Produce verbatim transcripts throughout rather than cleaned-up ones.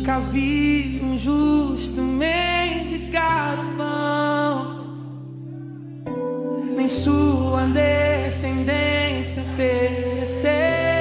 Nunca vi um justo mendigar o pão, nem sua descendência perecer.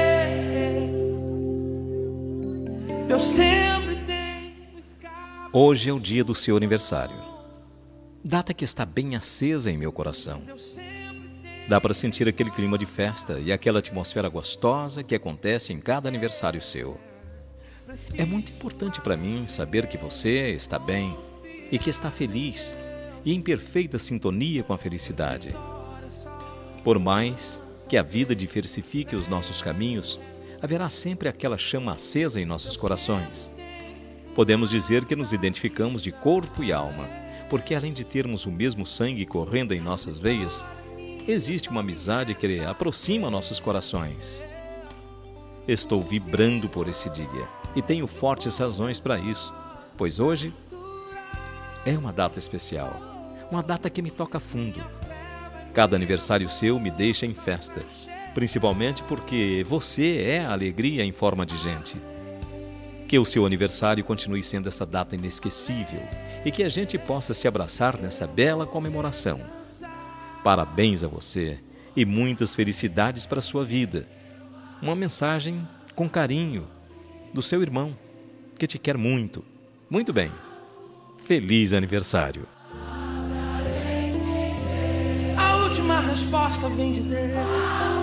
Eu sempre tenho escapado. Hoje é o dia do seu aniversário, data que está bem acesa em meu coração. Dá para sentir aquele clima de festa e aquela atmosfera gostosa que acontece em cada aniversário seu. É muito importante para mim saber que você está bem e que está feliz e em perfeita sintonia com a felicidade. Por mais que a vida diversifique os nossos caminhos, haverá sempre aquela chama acesa em nossos corações. Podemos dizer que nos identificamos de corpo e alma, porque além de termos o mesmo sangue correndo em nossas veias, existe uma amizade que aproxima nossos corações. Estou vibrando por esse dia e tenho fortes razões para isso, pois hoje é uma data especial, uma data que me toca fundo. Cada aniversário seu me deixa em festa, principalmente porque você é a alegria em forma de gente. Que o seu aniversário continue sendo essa data inesquecível e que a gente possa se abraçar nessa bela comemoração. Parabéns a você e muitas felicidades para a sua vida. Uma mensagem com carinho do seu irmão, que te quer muito. Muito bem. Feliz aniversário. A última resposta vem de Deus.